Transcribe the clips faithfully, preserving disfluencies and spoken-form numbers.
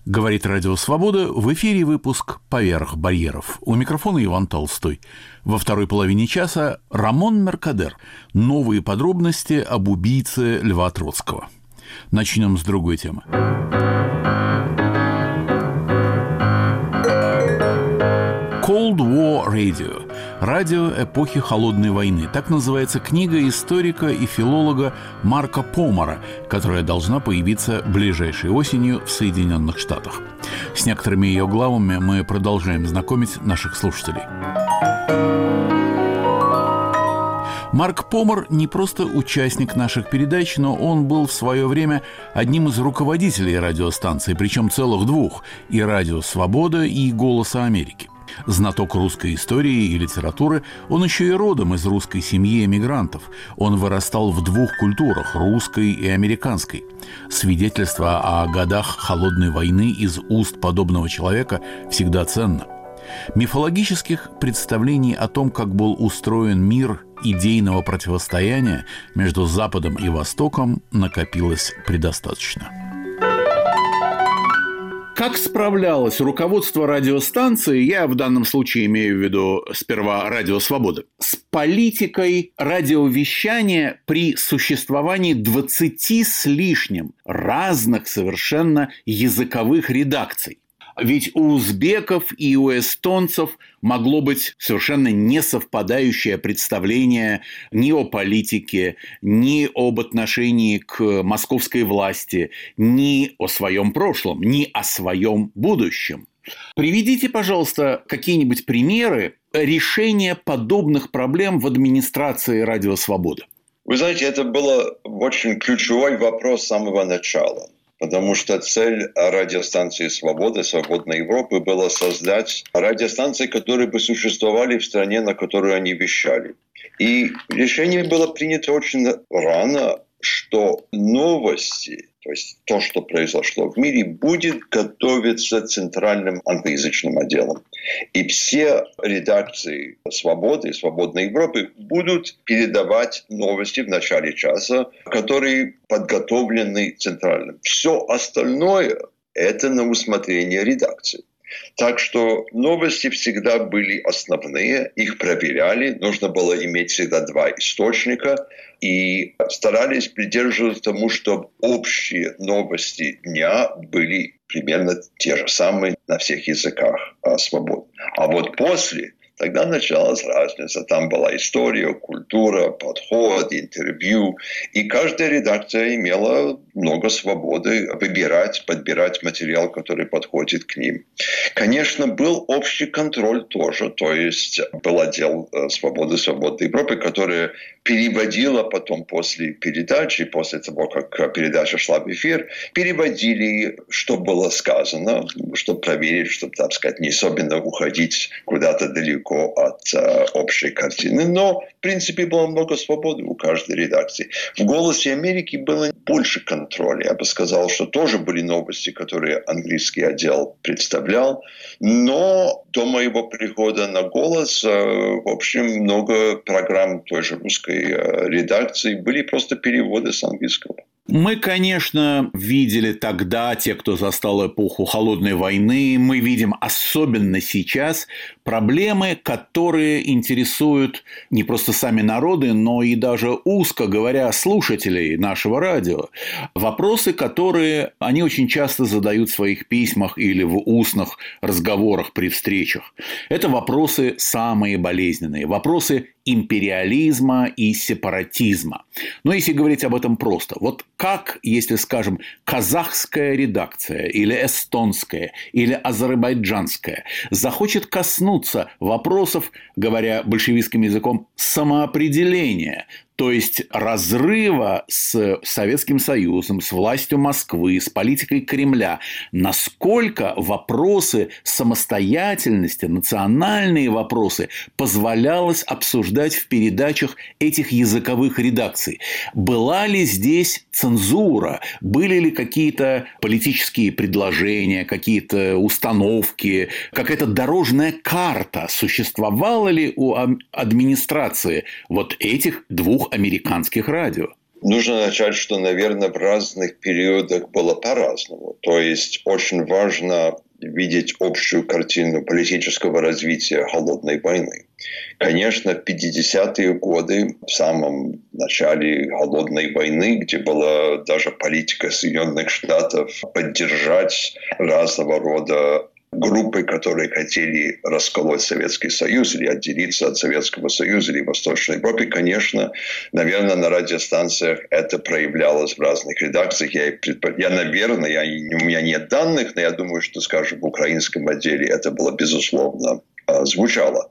Говорит Радио Свобода, в эфире выпуск «Поверх барьеров». У микрофона Иван Толстой. Во второй половине часа Рамон Меркадер. Новые подробности об убийце Льва Троцкого. Начнем с другой темы. Cold War Radio. Радио эпохи Холодной войны. Так называется книга историка и филолога Марка Помара, которая должна появиться ближайшей осенью в Соединенных Штатах. С некоторыми ее главами мы продолжаем знакомить наших слушателей. Марк Помар не просто участник наших передач, но он был в свое время одним из руководителей радиостанций, причем целых двух – и «Радио Свобода», и «Голоса Америки». Знаток русской истории и литературы, он еще и родом из русской семьи эмигрантов. Он вырастал в двух культурах – русской и американской. Свидетельство о годах Холодной войны из уст подобного человека всегда ценно. Мифологических представлений о том, как был устроен мир идейного противостояния между Западом и Востоком, накопилось предостаточно. Как справлялось руководство радиостанции, я в данном случае имею в виду сперва «Радио Свобода», с политикой радиовещания при существовании двадцати с лишним разных совершенно языковых редакций? Ведь у узбеков и у эстонцев могло быть совершенно несовпадающее представление ни о политике, ни об отношении к московской власти, ни о своем прошлом, ни о своем будущем. Приведите, пожалуйста, какие-нибудь примеры решения подобных проблем в администрации «Радио Свобода». Вы знаете, это был очень ключевой вопрос с самого начала. Потому что цель радиостанции «Свобода», «Свободной Европы» была создать радиостанции, которые бы существовали в стране, на которую они вещали. И решение было принято очень рано, что новости, то есть то, что произошло в мире, будет готовиться центральным англоязычным отделом. И все редакции «Свободы» и «Свободной Европы» будут передавать новости в начале часа, которые подготовлены центральным. Все остальное – это на усмотрение редакции. Так что новости всегда были основные, их проверяли, нужно было иметь всегда два источника и старались придерживаться тому, чтобы общие новости дня были примерно те же самые на всех языках свободы. А вот после тогда началась разница. Там была история, культура, подход, интервью. И каждая редакция имела много свободы выбирать, подбирать материал, который подходит к ним. Конечно, был общий контроль тоже. То есть был отдел «Свободы», «Свободной Европы», который переводила потом после передачи, после того, как передача шла в эфир, переводили, что было сказано, чтобы проверить, чтобы, так сказать, не особенно уходить куда-то далеко от э, общей картины. Но, в принципе, было много свободы у каждой редакции. В «Голосе Америки» было больше контроля. Я бы сказал, что тоже были новости, которые английский отдел представлял. Но до моего прихода на «Голос», э, в общем, много программ той же русской э, редакции были просто переводы с английского. Мы, конечно, видели тогда, те, кто застал эпоху Холодной войны, мы видим особенно сейчас проблемы, которые интересуют не просто сами народы, но и даже, узко говоря, слушателей нашего радио. Вопросы, которые они очень часто задают в своих письмах или в устных разговорах при встречах. Это вопросы самые болезненные, вопросы империализма и сепаратизма. Но если говорить об этом просто, вот как, если, скажем, казахская редакция или эстонская или азербайджанская захочет коснуться вопросов, говоря большевистским языком, самоопределения, то есть разрыва с Советским Союзом, с властью Москвы, с политикой Кремля, насколько вопросы самостоятельности, национальные вопросы позволялось обсуждать в передачах этих языковых редакций. Была ли здесь цензура? Были ли какие-то политические предложения, какие-то установки, какая-то дорожная карта? Существовала ли у администрации вот этих двух американских радио? Нужно начать, что, наверное, в разных периодах было по-разному. То есть очень важно видеть общую картину политического развития холодной войны. Конечно, в пятидесятые годы, в самом начале холодной войны, где была даже политика Соединенных Штатов поддержать разного рода группы, которые хотели расколоть Советский Союз или отделиться от Советского Союза или Восточной Европы, конечно, наверное, на радиостанциях это проявлялось в разных редакциях. Я, я наверное, я, у меня нет данных, но я думаю, что, скажем, в украинском отделе это было, безусловно, звучало.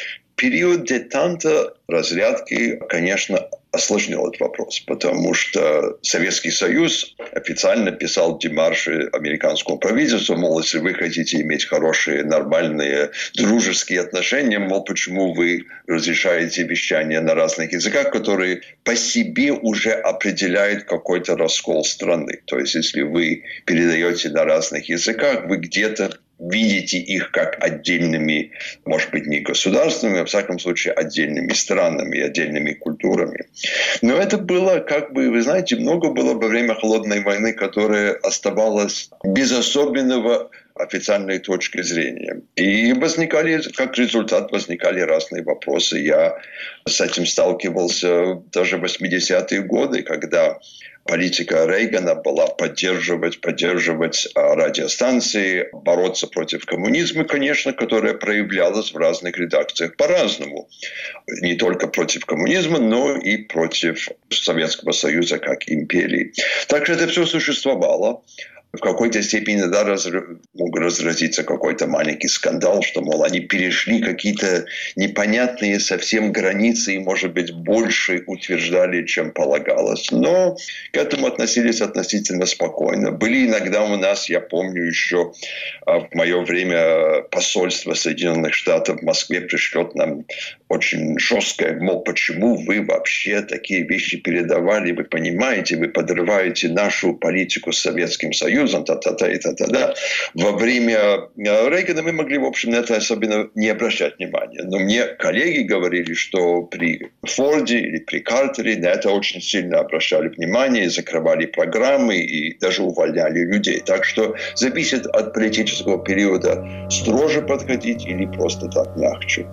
Период детанта разрядки, конечно, осложнил этот вопрос, потому что Советский Союз официально писал демарши американскому правительству, мол, если вы хотите иметь хорошие, нормальные, дружеские отношения, мол, почему вы разрешаете вещание на разных языках, которые по себе уже определяют какой-то раскол страны. То есть, если вы передаете на разных языках, вы где-то видите их как отдельными, может быть, не государствами, а, во всяком случае, отдельными странами, отдельными культурами. Но это было, как бы, вы знаете, много было во время Холодной войны, которое оставалось без особенного официальной точки зрения. И возникали, как результат, возникали разные вопросы. Я с этим сталкивался даже в восьмидесятые годы, когда политика Рейгана была поддерживать, поддерживать радиостанции, бороться против коммунизма, конечно, которая проявлялась в разных редакциях по-разному. Не только против коммунизма, но и против Советского Союза как империи. Так что это все существовало. В какой-то степени да, раз, мог разразиться какой-то маленький скандал, что, мол, они перешли какие-то непонятные совсем границы и, может быть, больше утверждали, чем полагалось. Но к этому относились относительно спокойно. Были иногда у нас, я помню еще в мое время, посольство Соединенных Штатов в Москве пришлет нам очень жесткое, мол, почему вы вообще такие вещи передавали, вы понимаете, вы подрываете нашу политику с Советским Союзом, та-та-та и та-та-та. Во время Рейгана мы могли, в общем, на это особенно не обращать внимания. Но мне коллеги говорили, что при Форде или при Картере на это очень сильно обращали внимание, закрывали программы и даже увольняли людей. Так что зависит от политического периода, строже подходить или просто так мягче.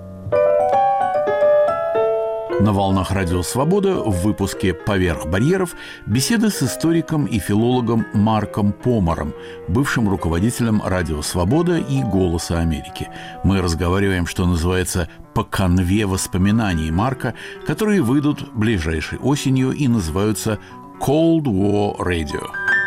На волнах Радио Свобода в выпуске «Поверх барьеров» беседа с историком и филологом Марком Помором, бывшим руководителем Радио Свобода и «Голоса Америки». Мы разговариваем, что называется, по канве воспоминаний Марка, которые выйдут ближайшей осенью и называются «Cold War Radio».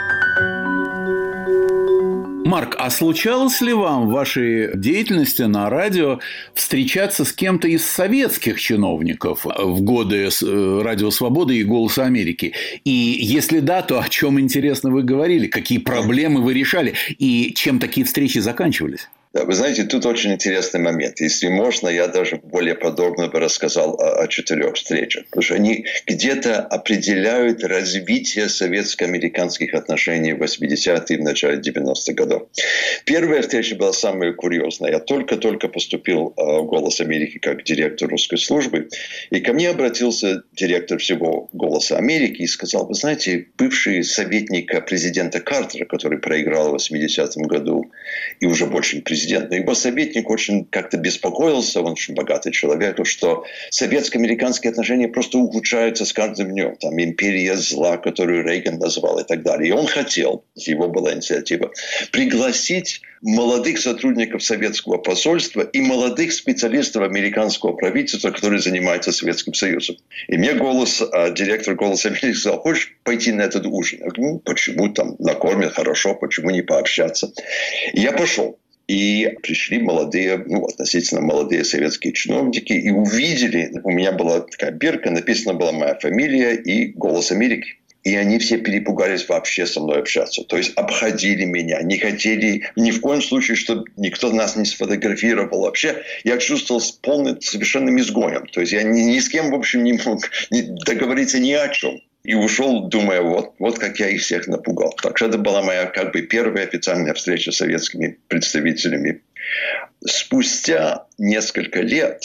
Марк, а случалось ли вам в вашей деятельности на радио встречаться с кем-то из советских чиновников в годы Радио Свободы и Голоса Америки? И если да, то о чем, интересно, вы говорили? Какие проблемы вы решали? И чем такие встречи заканчивались? Да, вы знаете, тут очень интересный момент. Если можно, я даже более подробно бы рассказал о, о четырех встречах. Потому что они где-то определяют развитие советско-американских отношений в восьмидесятые и в начале девяностых годов. Первая встреча была самая курьезная. Я только-только поступил в «Голос Америки» как директор русской службы. И ко мне обратился директор всего «Голоса Америки» и сказал: вы знаете, бывший советник президента Картера, который проиграл в восьмидесятом году и уже больше не президент, но его советник очень как-то беспокоился, он очень богатый человек, что советско-американские отношения просто ухудшаются с каждым днем. Там империя зла, которую Рейган назвал, и так далее. И он хотел, его была инициатива, пригласить молодых сотрудников советского посольства и молодых специалистов американского правительства, которые занимаются Советским Союзом. И мне голос, директор «Голоса Америки» сказал: хочешь пойти на этот ужин? Я говорю: ну, почему там накормят хорошо, почему не пообщаться? И я пошел. И пришли молодые, ну, относительно молодые советские чиновники и увидели, у меня была такая бирка, написана была моя фамилия и «Голос Америки». И они все перепугались вообще со мной общаться. То есть обходили меня, не хотели ни в коем случае, чтобы никто нас не сфотографировал. Вообще я чувствовал полным совершенным изгоем. То есть я ни, ни с кем, в общем, не мог договориться ни о чем. И ушел, думая, вот, вот как я их всех напугал. Так что это была моя как бы первая официальная встреча с советскими представителями. Спустя несколько лет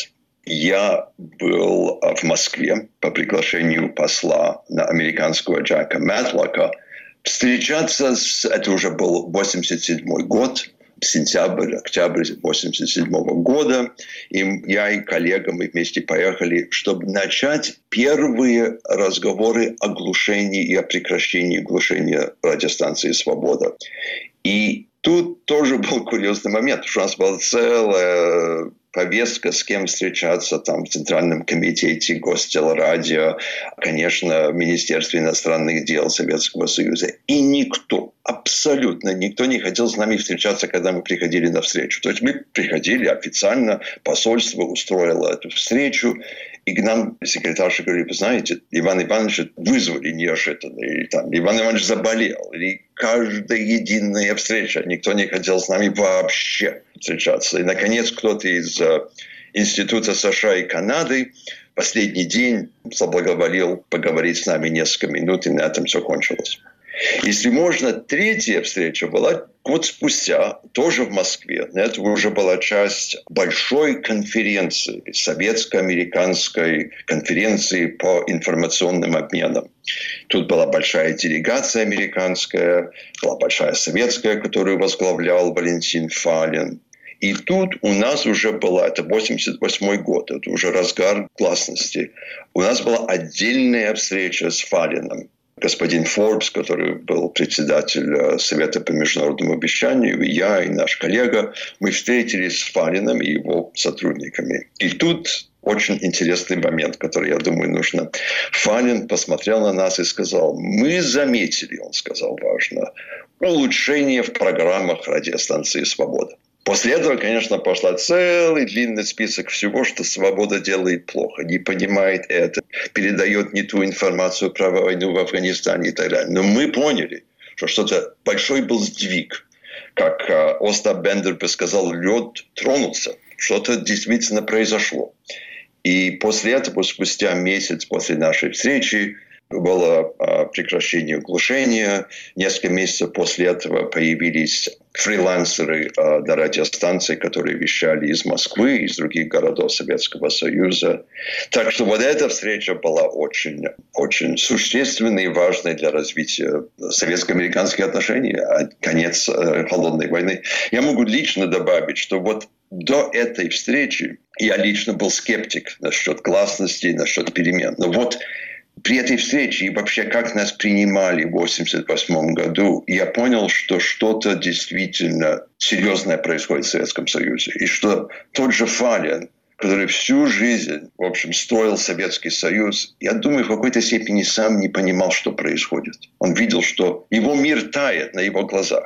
я был в Москве по приглашению посла американского Джека Мэтлока встречаться с... Это уже был восемьдесят седьмой год, сентябрь, октябрь восемьдесят седьмого года. И я и коллега, мы вместе поехали, чтобы начать первые разговоры о глушении и о прекращении глушения радиостанции «Свобода». И тут тоже был курьезный момент, что у нас была целая повестка, с кем встречаться там в Центральном комитете Гостелерадио, конечно, в Министерстве иностранных дел Советского Союза. И никто, абсолютно никто не хотел с нами встречаться, когда мы приходили на встречу. То есть мы приходили официально, посольство устроило эту встречу, и к нам секретарша говорит: вы знаете, Иван Иванович вызвали неожиданно, или там Иван Иванович заболел, или каждая единая встреча, никто не хотел с нами вообще встречаться. И, наконец, кто-то из э, Института США и Канады последний день соблаговолил поговорить с нами несколько минут, и на этом все кончилось. Если можно, третья встреча была год спустя, тоже в Москве. Это уже была часть большой конференции, советско-американской конференции по информационным обменам. Тут была большая делегация американская, была большая советская, которую возглавлял Валентин Фалин. И тут у нас уже была, это восемьдесят восьмой год, это уже разгар гласности. У нас была отдельная встреча с Фалиным. Господин Форбс, который был председатель Совета по международному обещанию, и я, и наш коллега, мы встретились с Фалиным и его сотрудниками. И тут очень интересный момент, который, я думаю, нужно. Фалин посмотрел на нас и сказал: мы заметили, он сказал важно, улучшение в программах радиостанции «Свобода». После этого, конечно, пошла целый длинный список всего, что «Свобода» делает плохо, не понимает это, передает не ту информацию про войну в Афганистане и так далее. Но мы поняли, что что-то большой был сдвиг. Как э, Остап Бендер бы сказал, лед тронулся, что-то действительно произошло. И после этого, спустя месяц после нашей встречи, было э, прекращение глушения. Несколько месяцев после этого появились фрилансеры э, на радиостанции, которые вещали из Москвы, из других городов Советского Союза. Так что вот эта встреча была очень, очень существенной и важной для развития советско-американских отношений, а конец э, холодной войны. Я могу лично добавить, что вот до этой встречи я лично был скептик насчет гласности, насчет перемен. Но вот при этой встрече и вообще как нас принимали в восемьдесят восьмом году, я понял, что что-то действительно серьезное происходит в Советском Союзе. И что тот же Фалин, который всю жизнь, в общем, строил Советский Союз, я думаю, в какой-то степени сам не понимал, что происходит. Он видел, что его мир тает на его глазах.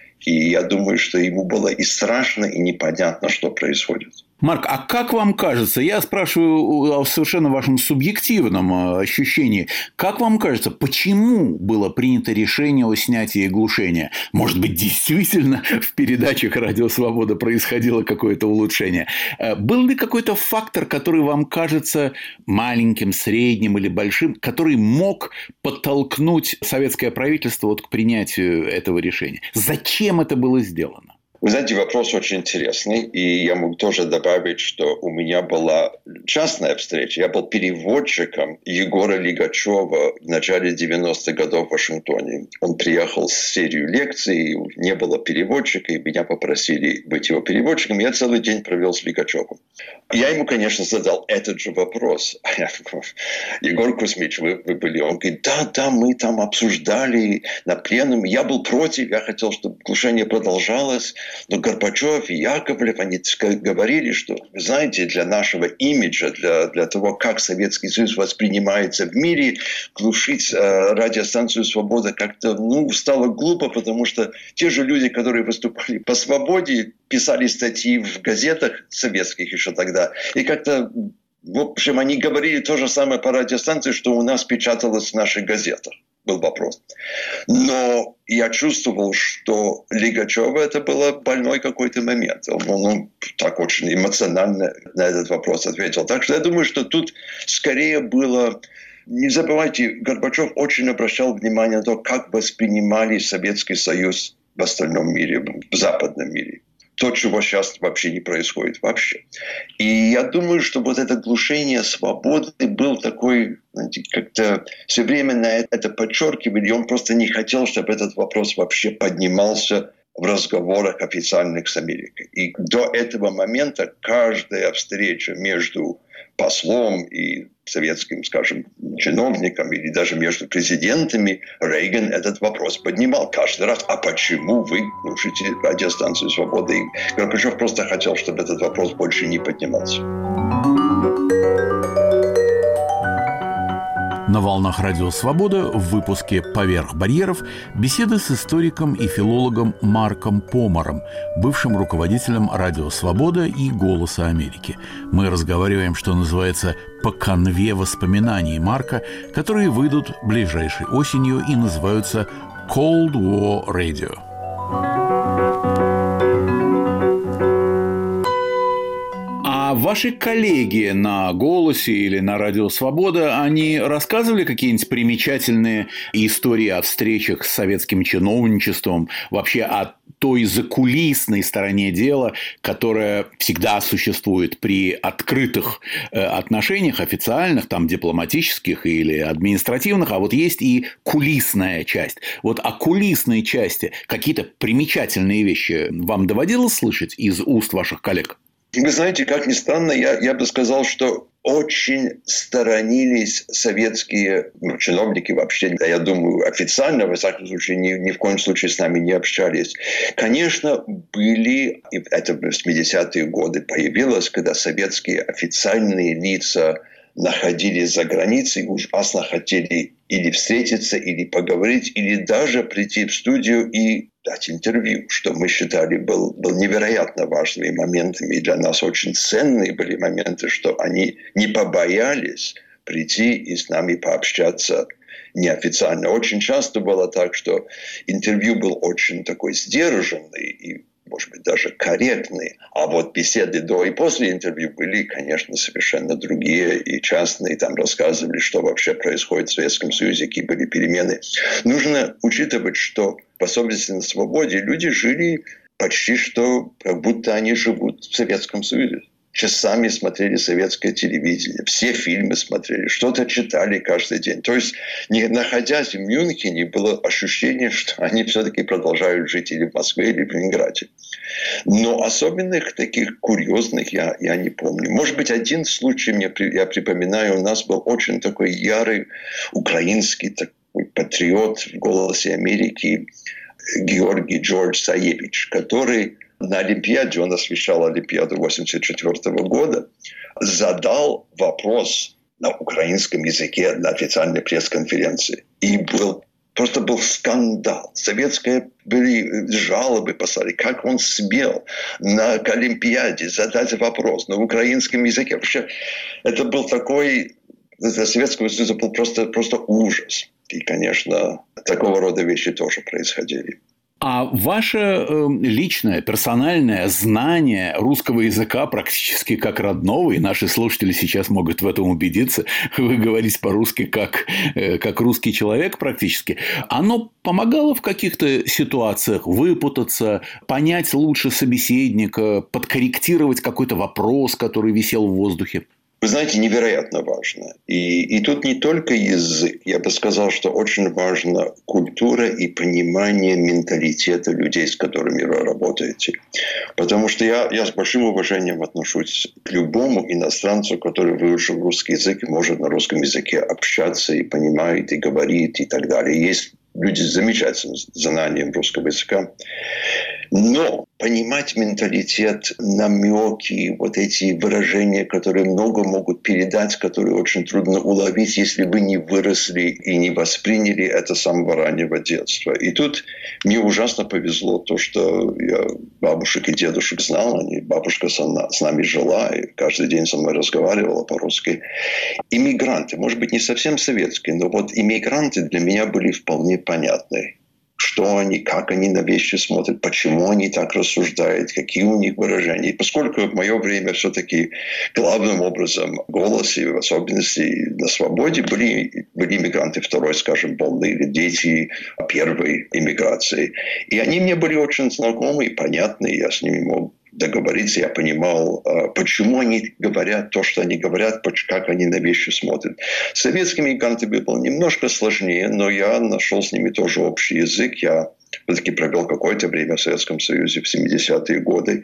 И я думаю, что ему было и страшно, и непонятно, что происходит. Марк, а как вам кажется, я спрашиваю о совершенно вашем субъективном ощущении, как вам кажется, почему было принято решение о снятии глушения? Может быть, действительно в передачах «Радио Свобода» происходило какое-то улучшение? Был ли какой-то фактор, который вам кажется маленьким, средним или большим, который мог подтолкнуть советское правительство вот к принятию этого решения? Зачем это было сделано? Вы знаете, вопрос очень интересный, и я могу тоже добавить, что у меня была частная встреча. Я был переводчиком Егора Лигачева в начале девяностых годов в Вашингтоне. Он приехал с серией лекций, не было переводчика, и меня попросили быть его переводчиком. Я целый день провел с Лигачевым. Я ему, конечно, задал этот же вопрос. Егор Кузьмич, вы, вы были? Он говорит, да, да, мы там обсуждали на пленуме. Я был против, я хотел, чтобы глушение продолжалось. Но Горбачев и Яковлев, они говорили, что, вы знаете, для нашего имиджа, для, для того, как Советский Союз воспринимается в мире, глушить э, радиостанцию «Свобода» как-то ну, стало глупо, потому что те же люди, которые выступали по «Свободе», писали статьи в газетах советских еще тогда, и как-то, в общем, они говорили то же самое по радиостанции, что у нас печаталось в наших газетах. Был вопрос. Но я чувствовал, что Лигачева это был больной какой-то момент. Он, он так очень эмоционально на этот вопрос ответил. Так что я думаю, что тут скорее было... Не забывайте, Горбачев очень обращал внимание на то, как воспринимали Советский Союз в остальном мире, в западном мире. то, чего сейчас вообще не происходит вообще. И я думаю, что вот это глушение свободы был такой, знаете, как-то все время на это подчеркивали, и он просто не хотел, чтобы этот вопрос вообще поднимался в разговорах официальных с Америкой. И до этого момента каждая встреча между послом и советским, скажем, чиновником или даже между президентами Рейган этот вопрос поднимал каждый раз. А почему вы глушите радиостанцию «Свобода»? И Горбачев просто хотел, чтобы этот вопрос больше не поднимался. На волнах Радио Свобода в выпуске «Поверх барьеров» беседы с историком и филологом Марком Помором, бывшим руководителем Радио Свобода и «Голоса Америки». Мы разговариваем, что называется, по канве воспоминаний Марка, которые выйдут ближайшей осенью и называются «Cold War Radio». А ваши коллеги на «Голосе» или на «Радио Свобода», они рассказывали какие-нибудь примечательные истории о встречах с советским чиновничеством, вообще о той закулисной стороне дела, которая всегда существует при открытых отношениях, официальных, там, дипломатических или административных, а вот есть и кулисная часть. Вот о кулисной части какие-то примечательные вещи вам доводилось слышать из уст ваших коллег? Вы знаете, как ни странно, я, я бы сказал, что очень сторонились советские ну, чиновники вообще, я думаю, официально, во всяком случае, ни, ни в коем случае с нами не общались. Конечно, были, и это в восьмидесятые годы появилось, когда советские официальные лица находились за границей, ужасно хотели или встретиться, или поговорить, или даже прийти в студию и дать интервью, что мы считали был, был невероятно важными моментами, и для нас очень ценные были моменты, что они не побоялись прийти и с нами пообщаться неофициально. Очень часто было так, что интервью был очень такой сдержанный и, может быть, даже корректный. А вот беседы до и после интервью были, конечно, совершенно другие и частные. Там рассказывали, что вообще происходит в Советском Союзе, какие были перемены. Нужно учитывать, что в особенности на свободе люди жили почти что, как будто они живут в Советском Союзе. Часами смотрели советское телевидение, все фильмы смотрели, что-то читали каждый день. То есть, не находясь в Мюнхене, было ощущение, что они все-таки продолжают жить или в Москве, или в Ленинграде. Но особенных таких курьезных я, я не помню. Может быть, один случай, мне, я припоминаю, у нас был очень такой ярый украинский такой патриот в «Голосе Америки» Георгий Джордж Саевич, который на Олимпиаде, он освещал Олимпиаду восемьдесят четвёртого года, задал вопрос на украинском языке на официальной пресс-конференции. И был, просто был скандал. Советские были жалобы послали, как он смел на Олимпиаде задать вопрос на украинском языке. Вообще, это был такой, для Советского Союза был просто, просто ужас. И, конечно, такого рода вещи тоже происходили. А ваше э, личное, персональное знание русского языка практически как родного, и наши слушатели сейчас могут в этом убедиться, вы говорите по-русски как, э, как русский человек практически, оно помогало в каких-то ситуациях выпутаться, понять лучше собеседника, подкорректировать какой-то вопрос, который висел в воздухе? Вы знаете, невероятно важно. И, и тут не только язык. Я бы сказал, что очень важна культура и понимание менталитета людей, с которыми вы работаете. Потому что я, я с большим уважением отношусь к любому иностранцу, который выучил русский язык и может на русском языке общаться и понимает, и говорит, и так далее. Есть люди с замечательным знанием русского языка. Но понимать менталитет, намеки, вот эти выражения, которые много могут передать, которые очень трудно уловить, если вы не выросли и не восприняли это с самого раннего детства. И тут мне ужасно повезло то, что я бабушек и дедушек знал. Они, бабушка с нами жила и каждый день со мной разговаривала по-русски. Иммигранты, может быть, не совсем советские, но вот иммигранты для меня были вполне понятны. что они, как они на вещи смотрят, почему они так рассуждают, какие у них выражения. И поскольку в мое время все-таки главным образом в «Голосе», в особенности на «Свободе», были, были иммигранты второй, скажем, волны или дети первой иммиграции. И они мне были очень знакомы и понятны, я с ними мог договориться, я понимал, почему они говорят то, что они говорят, как они на вещи смотрят. С советскими иммигрантами было немножко сложнее, но я нашел с ними тоже общий язык. Я все-таки провел какое-то время в Советском Союзе в семидесятые годы.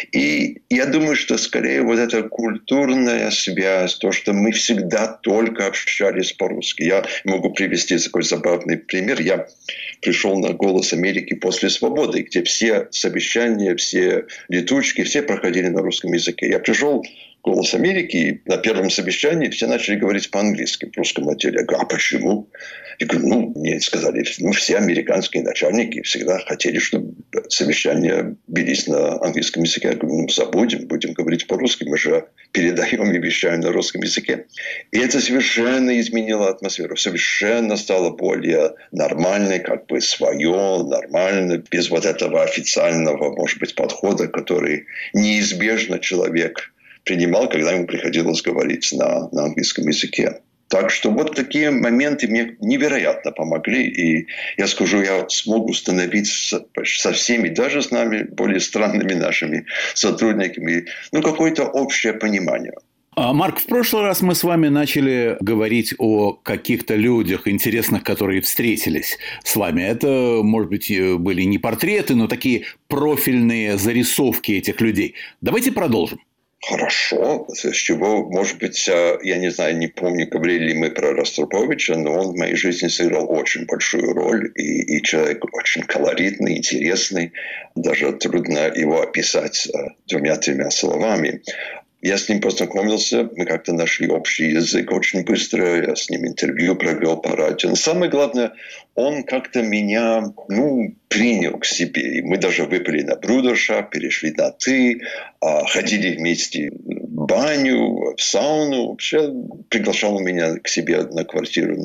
И я думаю, что скорее вот эта культурная связь, то, что мы всегда только общались по-русски. Я могу привести такой забавный пример. Я пришел на «Голос Америки» после «Свободы», где все совещания, все летучки, все проходили на русском языке. Я пришел «Голос Америки», и на первом совещании все начали говорить по-английски в русском отделе. Я говорю, а почему? Я говорю, ну, мне сказали, ну, все американские начальники всегда хотели, чтобы совещания велись на английском языке. Я говорю, ну, забудем, будем говорить по-русски, мы же передаем и вещаем на русском языке. И это совершенно изменило атмосферу, совершенно стало более нормальной, как бы свое, нормально, без вот этого официального, может быть, подхода, который неизбежно человек принимал, когда ему приходилось говорить на, на английском языке. Так что вот такие моменты мне невероятно помогли. И я скажу, я смог установить со, со всеми, даже с нами, более странными нашими сотрудниками, ну, какое-то общее понимание. Марк, в прошлый раз мы с вами начали говорить о каких-то людях интересных, которые встретились с вами. Это, может быть, были не портреты, но такие профильные зарисовки этих людей. Давайте продолжим. Хорошо. С чего, может быть, я не знаю, не помню, говорили ли мы про Ростроповича, но он в моей жизни сыграл очень большую роль. И, и человек очень колоритный, интересный. Даже трудно его описать двумя-тремя словами. Я с ним познакомился, мы как-то нашли общий язык очень быстро, я с ним интервью провел по радио. Но самое главное, он как-то меня, ну, принял к себе. И мы даже выпили на брудершафт, перешли на «ты», ходили вместе в баню, в сауну. Вообще приглашал меня к себе на квартиру.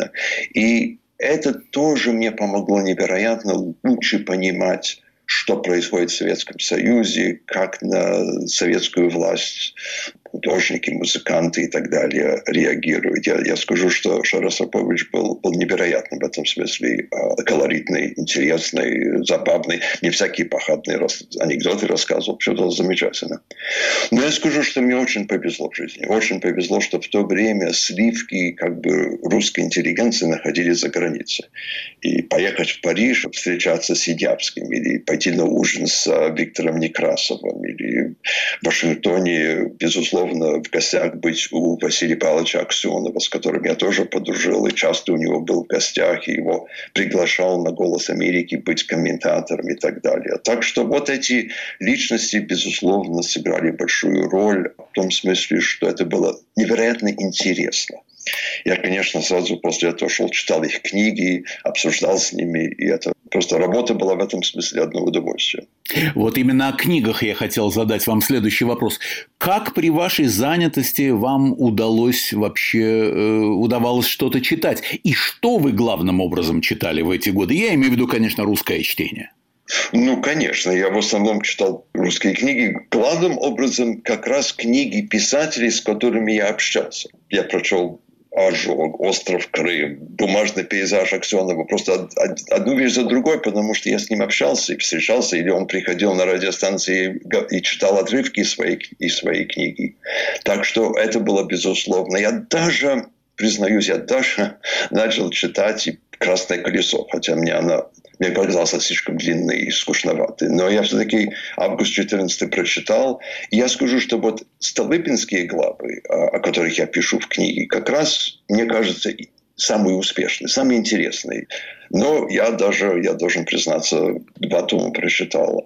И это тоже мне помогло невероятно лучше понимать, что происходит в Советском Союзе, как на советскую власть художники, музыканты и так далее реагируют. Я, я скажу, что Ростропович был, был невероятным в этом смысле, колоритный, интересный, забавный. Мне всякие похабные анекдоты рассказывал. Все было замечательно. Но я скажу, что мне очень повезло в жизни. Очень повезло, что в то время сливки как бы русской интеллигенции находились за границей. И поехать в Париж, встречаться с Синявским, или пойти на ужин с Виктором Некрасовым, или в Вашингтоне, безусловно, в гостях быть у Василия Павловича Аксенова, с которым я тоже подружил, и часто у него был в гостях, и его приглашал на «Голос Америки» быть комментатором и так далее. Так что вот эти личности, безусловно, сыграли большую роль в том смысле, что это было невероятно интересно. Я, конечно, сразу после этого шел, читал их книги, обсуждал с ними, и это просто работа была в этом смысле одно удовольствие. Вот именно о книгах я хотел задать вам следующий вопрос. Как при вашей занятости вам удалось вообще, э, удавалось что-то читать? И что вы главным образом читали в эти годы? Я имею в виду, конечно, русское чтение. Ну, конечно, я в основном читал русские книги. Главным образом как раз книги писателей, с которыми я общался. Я прочел «Ожог», «Остров Крым», «Бумажный пейзаж» Аксенова. Просто одну вещь за другой, потому что я с ним общался и встречался, или он приходил на радиостанции и читал отрывки из своей, из своей книги. Так что это было безусловно. Я даже, признаюсь, я даже начал читать и «Красное колесо», хотя мне она... Мне казалось слишком длинный и скучноватый. Но я все-таки август четырнадцатый прочитал. И я скажу, что вот столыпинские главы, о которых я пишу в книге, как раз, мне кажется, самые успешные, самые интересные. Но я даже, я должен признаться, два тома прочитал.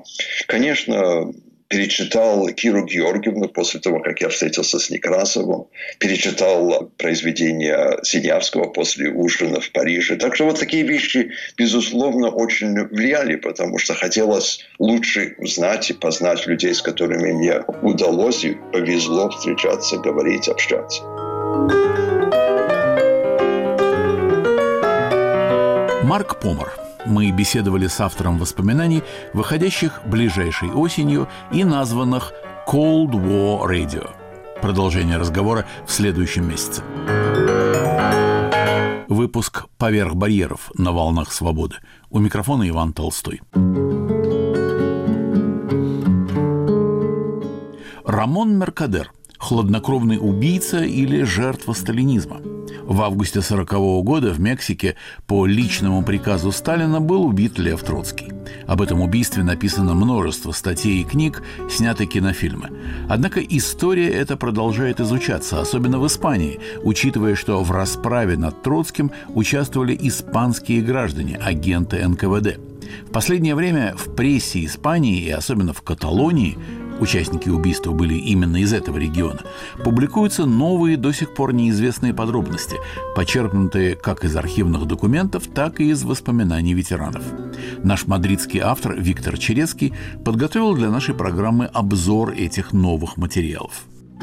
Конечно, перечитал Киру Георгиевну после того, как я встретился с Некрасовым. Перечитал произведения Синявского после ужина в Париже. Так что вот такие вещи, безусловно, очень влияли, потому что хотелось лучше узнать и познать людей, с которыми мне удалось и повезло встречаться, говорить, общаться. Марк Помор. мы беседовали с автором воспоминаний, выходящих ближайшей осенью и названных Cold War Radio. Продолжение разговора в следующем месяце. Выпуск «Поверх барьеров» на волнах свободы. У микрофона Иван Толстой. Рамон Меркадер – хладнокровный убийца или жертва сталинизма. В августе сорокового года в Мексике по личному приказу Сталина был убит Лев Троцкий. Об этом убийстве написано множество статей и книг, сняты кинофильмы. Однако история эта продолжает изучаться, особенно в Испании, учитывая, что в расправе над Троцким участвовали испанские граждане, агенты эн ка вэ дэ. В последнее время в прессе Испании и особенно в Каталонии – участники убийства были именно из этого региона, публикуются новые, до сих пор неизвестные подробности, почерпнутые как из архивных документов, так и из воспоминаний ветеранов. Наш мадридский автор Виктор Черецкий подготовил для нашей программы обзор этих новых материалов.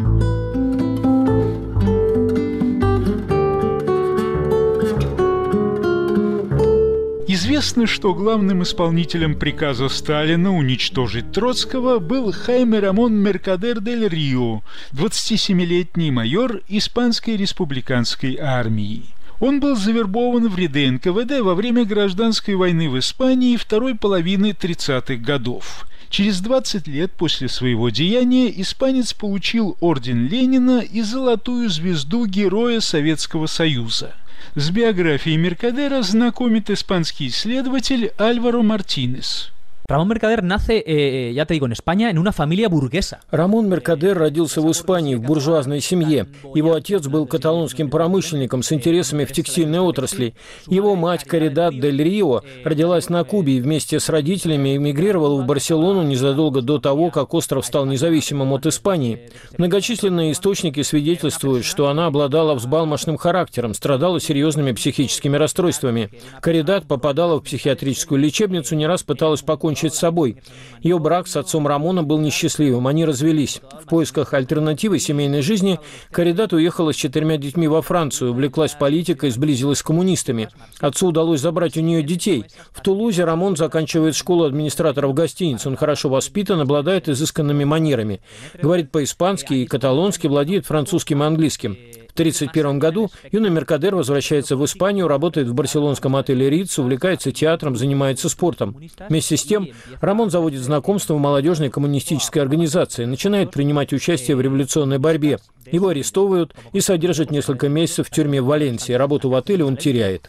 Известно, что главным исполнителем приказа Сталина уничтожить Троцкого был Хайме Рамон Меркадер дель Рио, двадцатисемилетний майор Испанской республиканской армии. Он был завербован в ряды эн ка вэ дэ во время гражданской войны в Испании второй половины тридцатых годов. Через двадцать лет после своего деяния испанец получил орден Ленина и золотую звезду Героя Советского Союза. С биографией Меркадера знакомит испанский исследователь Альваро Мартинес. Рамон Меркадер nace, eh, ya te digo, en España, en una familia burguesa. Рамон Меркадер родился в Испании в буржуазной семье. Его отец был каталонским промышленником с интересами в текстильной отрасли. Его мать Каридат дель Рио родилась на Кубе и вместе с родителями эмигрировала в Барселону незадолго до того, как остров стал независимым от Испании. Многочисленные источники свидетельствуют, что она обладала взбалмошным характером, страдала серьезными психическими расстройствами. Каридат попадала в психиатрическую лечебницу, не раз пыталась покончить с собой. Ее брак с отцом Рамона был несчастливым, они развелись. В поисках альтернативы семейной жизни Каридат уехала с четырьмя детьми во Францию, увлеклась политикой, сблизилась с коммунистами. Отцу удалось забрать у нее детей. В Тулузе Рамон заканчивает школу администраторов гостиниц. Он хорошо воспитан, обладает изысканными манерами. Говорит по-испански и каталонски, владеет французским и английским. В тысяча девятьсот тридцать первом году юный Меркадер возвращается в Испанию, работает в барселонском отеле «Риц», увлекается театром, занимается спортом. Вместе с тем Рамон заводит знакомство в молодежной коммунистической организации, начинает принимать участие в революционной борьбе. Его арестовывают и содержат несколько месяцев в тюрьме в Валенсии. Работу в отеле он теряет.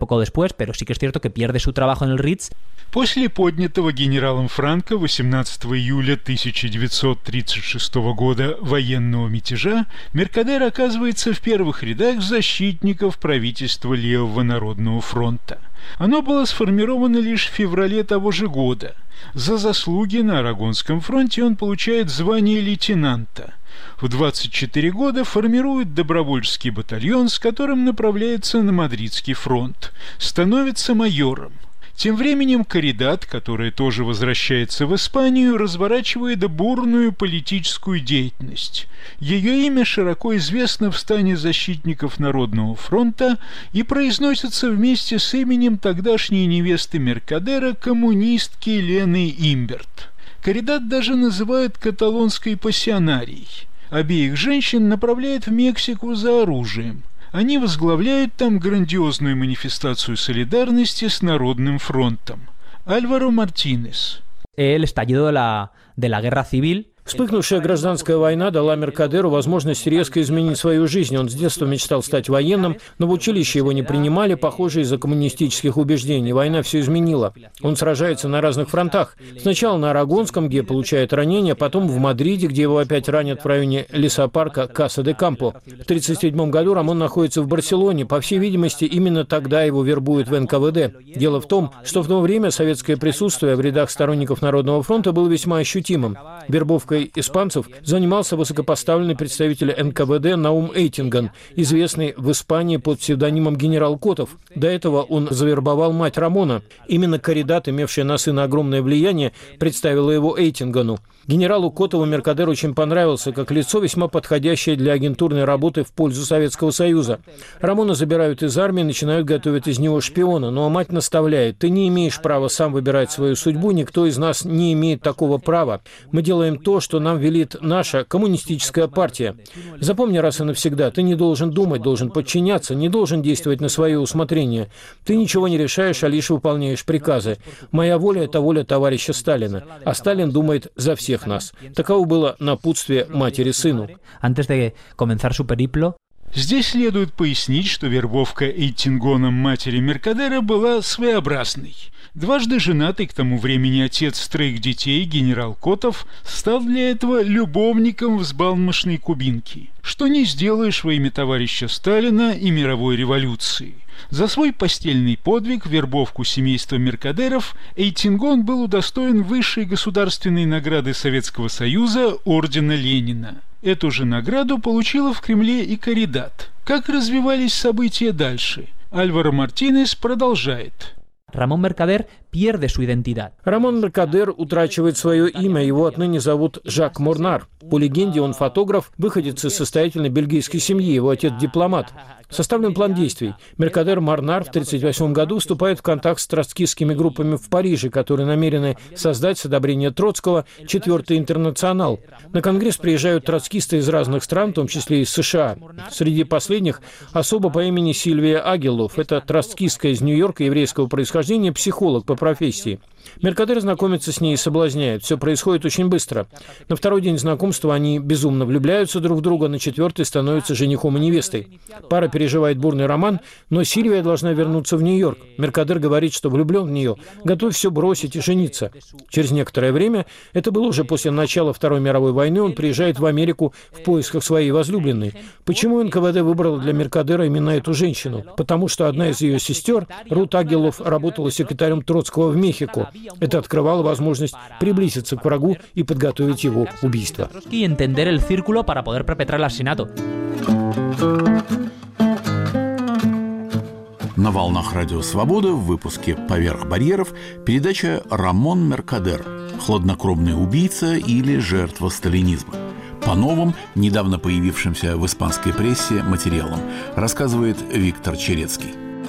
После поднятого генералом Франко восемнадцатого июля тысяча девятьсот тридцать шестого года военного мятежа Меркадер оказывается в первых рядах защитников правительства Левого народного фронта. Оно было сформировано лишь в феврале того же года. За заслуги на Арагонском фронте он получает звание лейтенанта. В двадцать четыре года формирует добровольческий батальон, с которым направляется на Мадридский фронт. Становится майором. Тем временем Каридат, которая тоже возвращается в Испанию, разворачивает бурную политическую деятельность. Ее имя широко известно в стане защитников Народного фронта и произносится вместе с именем тогдашней невесты Меркадера, коммунистки Лены Имберт. Каридат даже называют каталонской пассионарией. Обеих женщин направляют в Мексику за оружием. Они возглавляют там грандиозную манифестацию солидарности с Народным фронтом. Альваро Мартинес. El estallido de la, de la guerra civil. Вспыхнувшая гражданская война дала Меркадеру возможность резко изменить свою жизнь. Он с детства мечтал стать военным, но в училище его не принимали, похоже, из-за коммунистических убеждений. Война все изменила. Он сражается на разных фронтах. Сначала на Арагонском, где получает ранения, потом в Мадриде, где его опять ранят в районе лесопарка Каса-де-Кампо. В тысяча девятьсот тридцать седьмом году Рамон находится в Барселоне. По всей видимости, именно тогда его вербуют в эн ка вэ дэ. Дело в том, что в то время советское присутствие в рядах сторонников Народного фронта было весьма ощутимым. Вербовкой испанцев занимался высокопоставленный представитель эн ка вэ дэ Наум Эйтинген, известный в Испании под псевдонимом генерал Котов. До этого он завербовал мать Рамона. Именно Каридат, имевшая на сына огромное влияние, представила его Эйтингену. Генералу Котову Меркадер очень понравился, как лицо, весьма подходящее для агентурной работы в пользу Советского Союза. Рамона забирают из армии, начинают готовить из него шпиона, но мать наставляет: ты не имеешь права сам выбирать свою судьбу, никто из нас не имеет такого права. Мы делаем то, что нам велит наша коммунистическая партия. Запомни раз и навсегда, ты не должен думать, должен подчиняться, не должен действовать на свое усмотрение. Ты ничего не решаешь, а лишь выполняешь приказы. Моя воля – это воля товарища Сталина, а Сталин думает за всех нас. Таково было напутствие матери сыну. Здесь следует пояснить, что вербовка Эйтингеном матери Меркадера была своеобразной. Дважды женатый к тому времени отец троих детей, генерал Котов, стал для этого любовником взбалмошной кубинки, что не сделаешь во имя товарища Сталина и мировой революции. За свой постельный подвиг, вербовку семейства Меркадеров, Эйтинген был удостоен высшей государственной награды Советского Союза ордена Ленина. Эту же награду получила в Кремле и Каридат. Как развивались события дальше? Альваро Мартинес продолжает. Рамон Меркадер pierde su identidad. Рамон Меркадер утрачивает свое имя, его отныне зовут Жак Морнар. По легенде, он фотограф, выходец из состоятельной бельгийской семьи, его отец дипломат. Составлен план действий. Меркадер Морнар в тысяча девятьсот тридцать восьмом году вступает в контакт с троцкистскими группами в Париже, которые намерены создать с одобрения Троцкого четвертый интернационал. На конгресс приезжают троцкисты из разных стран, в том числе из США. Среди последних особо по имени Сильвия Агилов. Это троцкистка из Нью-Йорка еврейского происхождения, психолог по профессии. Меркадер знакомится с ней и соблазняет. Все происходит очень быстро. На второй день знакомства они безумно влюбляются друг в друга, на четвертый становятся женихом и невестой. Пара переживает бурный роман, но Сильвия должна вернуться в Нью-Йорк. Меркадер говорит, что влюблен в нее, готов все бросить и жениться. Через некоторое время, это было уже после начала Второй мировой войны, он приезжает в Америку в поисках своей возлюбленной. Почему эн ка вэ дэ выбрала для Меркадера именно эту женщину? Потому что одна из ее сестер, Рут Агилов, работала секретарем Троцкого в Мехико. Это открывало возможность приблизиться к врагу и подготовить его убийство. На волнах Радио Свобода в выпуске «Поверх барьеров» передача «Рамон Меркадер. Хладнокровный убийца или жертва сталинизма». По новым, недавно появившимся в испанской прессе материалам, рассказывает Виктор Черецкий.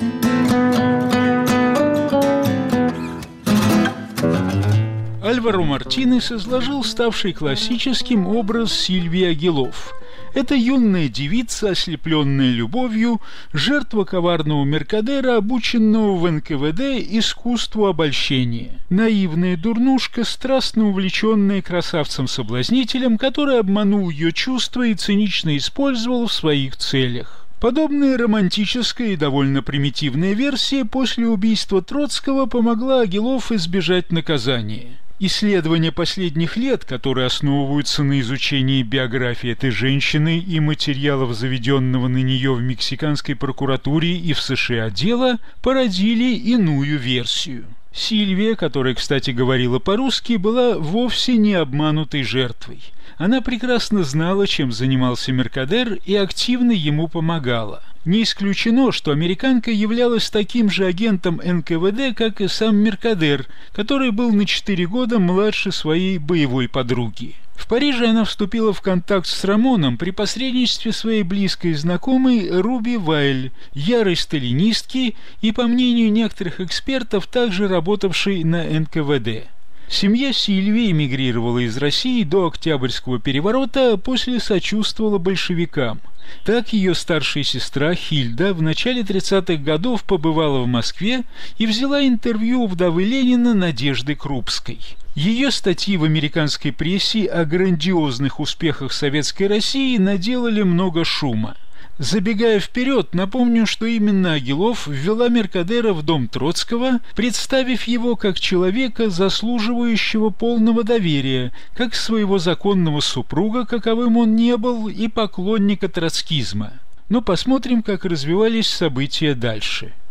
Альваро Мартинес изложил ставший классическим образ Сильвии Агилов. Это юная девица, ослепленная любовью, жертва коварного Меркадера, обученного в эн ка вэ дэ искусству обольщения. Наивная дурнушка, страстно увлеченная красавцем-соблазнителем, который обманул ее чувства и цинично использовал в своих целях. Подобная романтическая и довольно примитивная версия после убийства Троцкого помогла Агилов избежать наказания. Исследования последних лет, которые основываются на изучении биографии этой женщины и материалов, заведенного на нее в мексиканской прокуратуре и в США дела, породили иную версию. Сильвия, которая, кстати, говорила по-русски, была вовсе не обманутой жертвой. Она прекрасно знала, чем занимался Меркадер, и активно ему помогала. Не исключено, что американка являлась таким же агентом эн ка вэ дэ, как и сам Меркадер, который был на четыре года младше своей боевой подруги. В Париже она вступила в контакт с Рамоном при посредничестве своей близкой знакомой Руби Вайль, ярой сталинистки и, по мнению некоторых экспертов, также работавшей на эн ка вэ дэ. Семья Сильвии эмигрировала из России до Октябрьского переворота, а после сочувствовала большевикам. Так ее старшая сестра Хильда в начале тридцатых годов побывала в Москве и взяла интервью у вдовы Ленина Надежды Крупской. Ее статьи в американской прессе о грандиозных успехах Советской России наделали много шума. Забегая вперед, напомню, что именно Агилов ввела Меркадера в дом Троцкого, представив его как человека, заслуживающего полного доверия, как своего законного супруга, каковым он не был, и поклонника троцкизма. Но посмотрим, как развивались события дальше.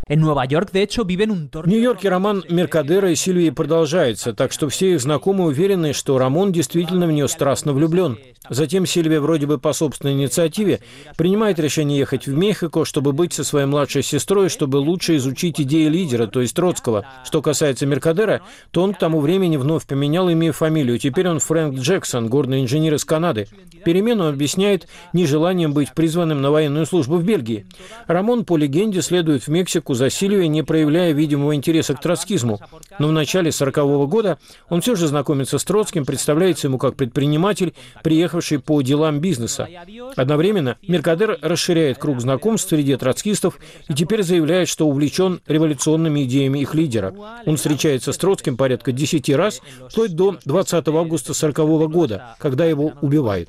En Nueva York, de hecho, viven un В Нью-Йорке роман Меркадера и Сильвии продолжается, так что все их знакомые уверены, что Рамон действительно в нее страстно влюблен. Затем Сильвия вроде бы по собственной инициативе принимает решение ехать в Мехико, чтобы быть со своей младшей сестрой, чтобы лучше изучить идеи лидера, то есть Троцкого. Что касается Меркадера, то он к тому времени вновь поменял имя и фамилию. Теперь он Фрэнк Джексон, горный инженер из Канады. Перемену он объясняет нежеланием быть призванным на военную службу в Бельгии. Рамон, по легенде, следует в Мексику за Сильвией, не проявляя видимого интереса к троцкизму. Но в начале сорокового года он все же знакомится с Троцким, представляется ему как предприниматель, приехавший по делам бизнеса. Одновременно Меркадер расширяет круг знакомств среди троцкистов и теперь заявляет, что увлечен революционными идеями их лидера. Он встречается с Троцким порядка десяти раз, вплоть до двадцатого августа сорокового года, когда его убивают.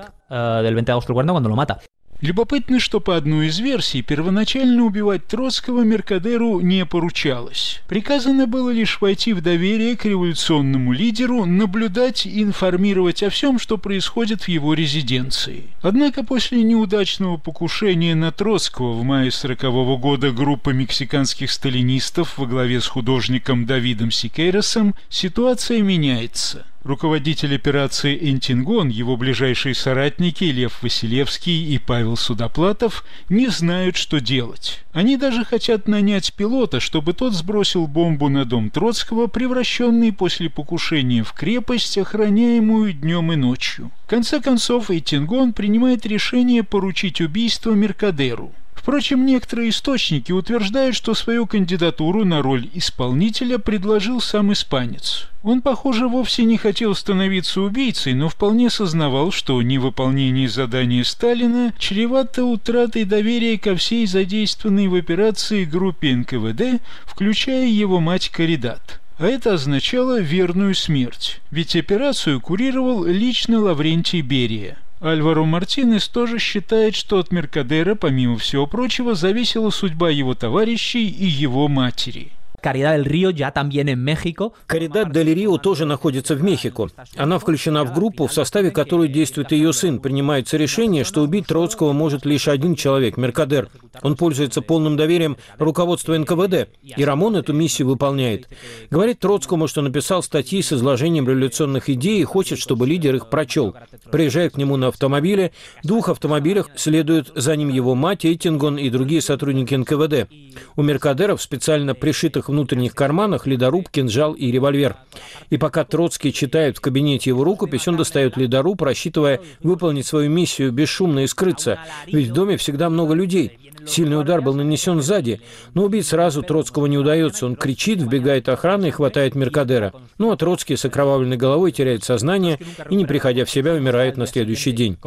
Любопытно, что по одной из версий первоначально убивать Троцкого Меркадеру не поручалось. Приказано было лишь войти в доверие к революционному лидеру, наблюдать и информировать о всем, что происходит в его резиденции. Однако после неудачного покушения на Троцкого в мае сорокового года группа мексиканских сталинистов во главе с художником Давидом Сикейросом ситуация меняется. Руководитель операции «Энтингон», его ближайшие соратники Лев Василевский и Павел Судоплатов не знают, что делать. Они даже хотят нанять пилота, чтобы тот сбросил бомбу на дом Троцкого, превращенный после покушения в крепость, охраняемую днем и ночью. В конце концов, «Энтингон» принимает решение поручить убийство Меркадеру. Впрочем, некоторые источники утверждают, что свою кандидатуру на роль исполнителя предложил сам испанец. Он, похоже, вовсе не хотел становиться убийцей, но вполне сознавал, что невыполнение задания Сталина чревато утратой доверия ко всей задействованной в операции группе эн ка вэ дэ, включая его мать Каридат. А это означало верную смерть, ведь операцию курировал лично Лаврентий Берия. Альваро Мартинес тоже считает, что от Меркадера, помимо всего прочего, зависела судьба его товарищей и его матери. Caridad del Río ya también en México. Caridad del Río тоже находится в Мехико. Она включена в группу, в составе которой действует ее сын. Принимается решение, что убить Троцкого может лишь один человек – Меркадер. Он пользуется полным доверием руководства эн ка вэ дэ, и Рамон эту миссию выполняет. Говорит Троцкому, что написал статьи с изложением революционных идей и хочет, чтобы лидер их прочел. Приезжает к нему на автомобиле. В двух автомобилях следуют за ним его мать, Энтингон и другие сотрудники эн ка вэ дэ. У Меркадера в специально пришитых внутренних карманах ледоруб, кинжал и револьвер. И пока Троцкий читает в кабинете его рукопись, он достает ледоруб, рассчитывая выполнить свою миссию бесшумно и скрыться. Ведь в доме всегда много людей. Сильный удар был нанесен сзади, но убить сразу Троцкого не удается. Он кричит, вбегает охрана и хватает Меркадера. Ну а Троцкий с окровавленной головой теряет сознание и, не приходя в себя, умирает на следующий день.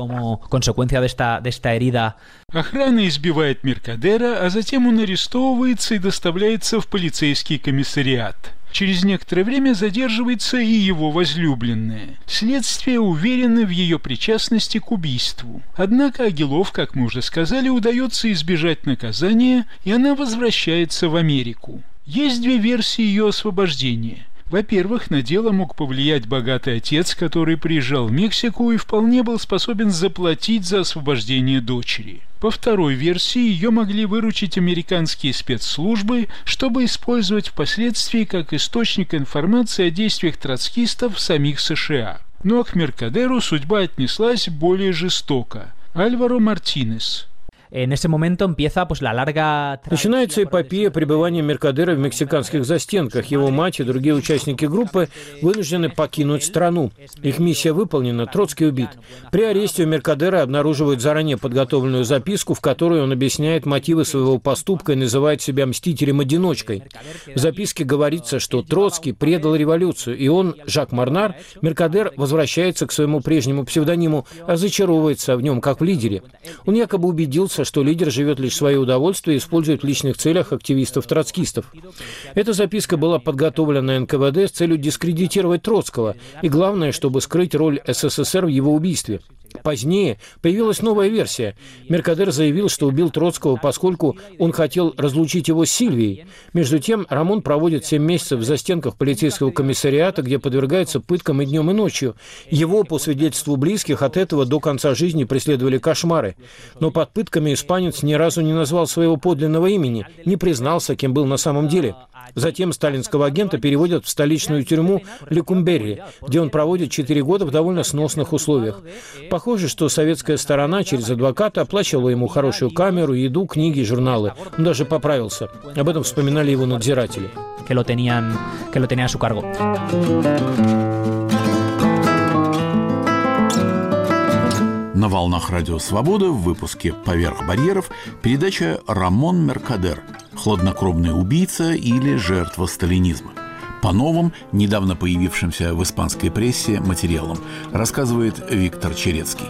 Охрана избивает Меркадера, а затем он арестовывается и доставляется в полицейский комиссариат. Через некоторое время задерживается и его возлюбленная. Следствие уверено в ее причастности к убийству. Однако Агилов, как мы уже сказали, удается избежать наказания, и она возвращается в Америку. Есть две версии ее освобождения. Во-первых, на дело мог повлиять богатый отец, который приезжал в Мексику и вполне был способен заплатить за освобождение дочери. По второй версии, ее могли выручить американские спецслужбы, чтобы использовать впоследствии как источник информации о действиях троцкистов в самих США. Но к Меркадеру судьба отнеслась более жестоко. Альваро Мартинес. Начинается эпопея пребывания Меркадера в мексиканских застенках. Его мать и другие участники группы вынуждены покинуть страну. Их миссия выполнена, Троцкий убит. При аресте у Меркадера обнаруживают заранее подготовленную записку, в которой он объясняет мотивы своего поступка и называет себя мстителем-одиночкой. В записке говорится, что Троцкий предал революцию, и он, Жак Марнар, Меркадер, возвращается к своему прежнему псевдониму, а зачаровывается в нем как в лидере. Он якобы убедился, что лидер живет лишь в свое удовольствие и использует в личных целях активистов-троцкистов. Эта записка была подготовлена эн ка вэ дэ с целью дискредитировать Троцкого, и главное, чтобы скрыть роль эс эс эс эр в его убийстве. Позднее появилась новая версия. Меркадер заявил, что убил Троцкого, поскольку он хотел разлучить его с Сильвией. Между тем, Рамон проводит семь месяцев в застенках полицейского комиссариата, где подвергается пыткам и днем, и ночью. Его, по свидетельству близких, от этого до конца жизни преследовали кошмары. Но под пытками тюрьме испанец ни разу не назвал своего подлинного имени, не признался, кем был на самом деле. Затем сталинского агента переводят в столичную тюрьму Лекумберри, где он проводит четыре года в довольно сносных условиях. Похоже, что советская сторона через адвоката оплачивала ему хорошую камеру, еду, книги, журналы. Он даже поправился. Об этом вспоминали его надзиратели. Que lo tenían, que lo tenían a su cargo. На волнах Радио Свобода в выпуске «Поверх барьеров» передача «Рамон Меркадер. Хладнокровный убийца или жертва сталинизма». По новым, недавно появившимся в испанской прессе материалам, рассказывает Виктор Черецкий.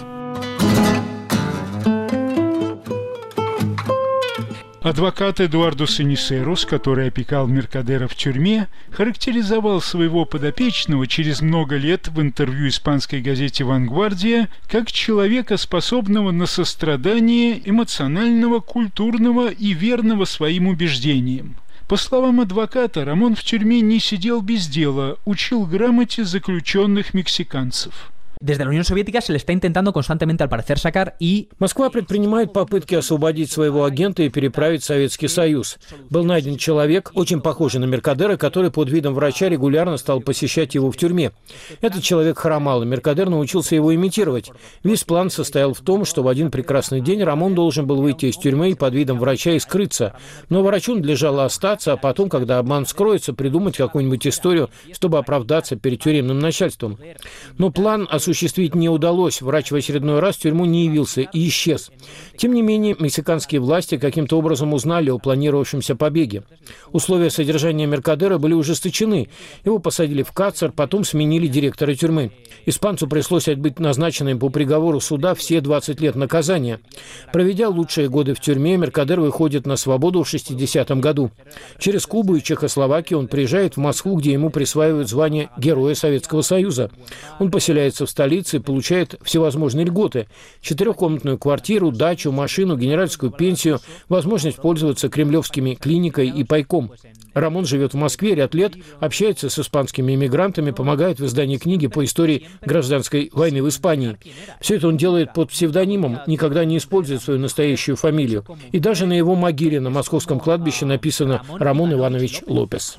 Адвокат Эдуардо Санисерос, который опекал Меркадера в тюрьме, характеризовал своего подопечного через много лет в интервью испанской газете «Вангвардия» как человека, способного на сострадание, эмоционального, культурного и верного своим убеждениям. По словам адвоката, Рамон в тюрьме не сидел без дела, учил грамоте заключенных мексиканцев. Desde la Unión Soviética se le está intentando constantemente, al parecer, sacar y... Москва предпринимает попытки освободить своего агента и переправить в Советский Союз. Был найден человек, очень похожий на Меркадера, который под видом врача регулярно стал посещать его в тюрьме. Этот человек хромал, и Меркадер научился его имитировать. Весь план состоял в том, что в один прекрасный день Рамон должен был выйти из тюрьмы и под видом врача и скрыться. Но врачу надлежало остаться, а потом, когда обман вскроется, придумать какую-нибудь историю, чтобы оправдаться перед тюремным начальством. Но план осуществился. Осуществить не удалось. Врач в очередной раз в тюрьму не явился и исчез. Тем не менее, мексиканские власти каким-то образом узнали о планировавшемся побеге. Условия содержания Меркадера были ужесточены. Его посадили в карцер, потом сменили директора тюрьмы. Испанцу пришлось отбыть назначенным по приговору суда все двадцать лет наказания. Проведя лучшие годы в тюрьме, Меркадер выходит на свободу в шестидесятом году. Через Кубу и Чехословакию он приезжает в Москву, где ему присваивают звание Героя Советского Союза. Он поселяется в столице, получает всевозможные льготы: четырехкомнатную квартиру, дачу, машину, генеральскую пенсию, возможность пользоваться кремлевскими клиникой и пайком. Рамон живет в Москве ряд лет, общается с испанскими эмигрантами, помогает в издании книги по истории гражданской войны в Испании. Все это он делает под псевдонимом, никогда не использует свою настоящую фамилию. И даже на его могиле на московском кладбище написано «Рамон Иванович Лопес».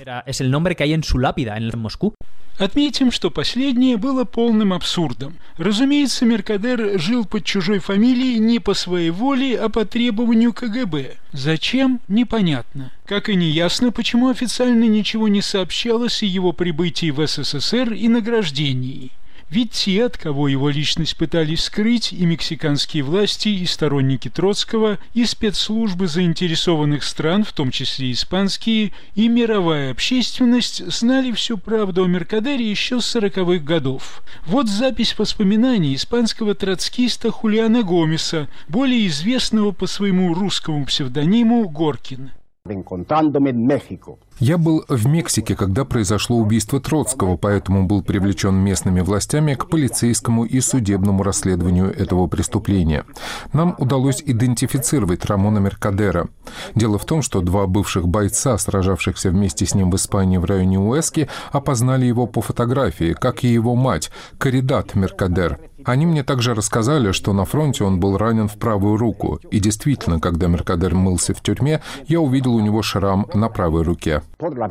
Отметим, что последнее было полным абсурдом. Разумеется, Меркадер жил под чужой фамилией не по своей воле, а по требованию ка гэ бэ. Зачем? Непонятно. Как и неясно, почему официально ничего не сообщалось о его прибытии в эс эс эс эр и награждении. Ведь те, от кого его личность пытались скрыть, и мексиканские власти, и сторонники Троцкого, и спецслужбы заинтересованных стран, в том числе испанские, и мировая общественность, знали всю правду о Меркадере еще с сороковых годов. Вот запись воспоминаний испанского троцкиста Хулиана Гомеса, более известного по своему русскому псевдониму Горкин. Я был в Мексике, когда произошло убийство Троцкого, поэтому был привлечен местными властями к полицейскому и судебному расследованию этого преступления. Нам удалось идентифицировать Рамона Меркадера. Дело в том, что два бывших бойца, сражавшихся вместе с ним в Испании в районе Уэски, опознали его по фотографии, как и его мать, Каридат Меркадер. Они мне также рассказали, что на фронте он был ранен в правую руку. И действительно, когда Меркадер мылся в тюрьме, я увидел у него шрам на правой руке.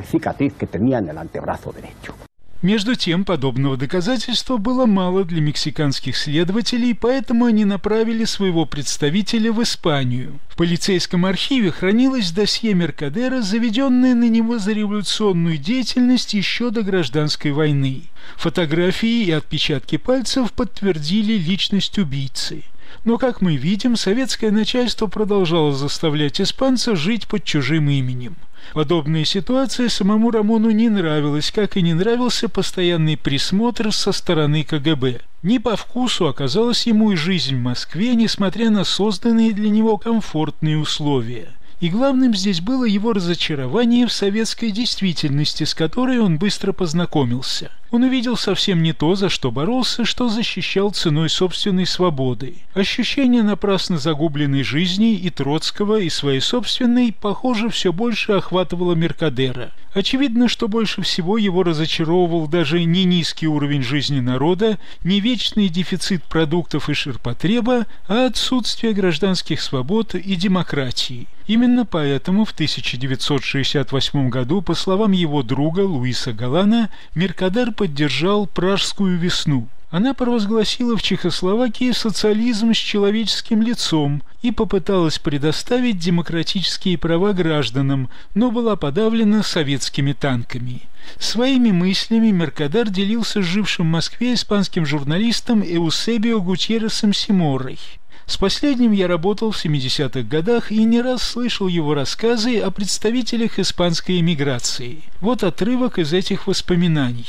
Между тем, подобного доказательства было мало для мексиканских следователей, поэтому они направили своего представителя в Испанию. В полицейском архиве хранилось досье Меркадера, заведенное на него за революционную деятельность еще до гражданской войны. Фотографии и отпечатки пальцев подтвердили личность убийцы. Но, как мы видим, советское начальство продолжало заставлять испанца жить под чужим именем. Подобная ситуация самому Рамону не нравилась, как и не нравился постоянный присмотр со стороны ка гэ бэ. Не по вкусу оказалась ему и жизнь в Москве, несмотря на созданные для него комфортные условия. И главным здесь было его разочарование в советской действительности, с которой он быстро познакомился. Он увидел совсем не то, за что боролся, что защищал ценой собственной свободы. Ощущение напрасно загубленной жизни и Троцкого, и своей собственной, похоже, все больше охватывало Меркадера. Очевидно, что больше всего его разочаровывал даже не низкий уровень жизни народа, не вечный дефицит продуктов и ширпотреба, а отсутствие гражданских свобод и демократии. Именно поэтому в тысяча девятьсот шестьдесят восьмом году, по словам его друга Луиса Галана, Меркадер поддержал Пражскую весну. Она провозгласила в Чехословакии социализм с человеческим лицом и попыталась предоставить демократические права гражданам, но была подавлена советскими танками. Своими мыслями Меркадер делился с жившим в Москве испанским журналистом Эусебио Гутьерресом Симорой. С последним я работал в семидесятых годах и не раз слышал его рассказы о представителях испанской эмиграции. Вот отрывок из этих воспоминаний.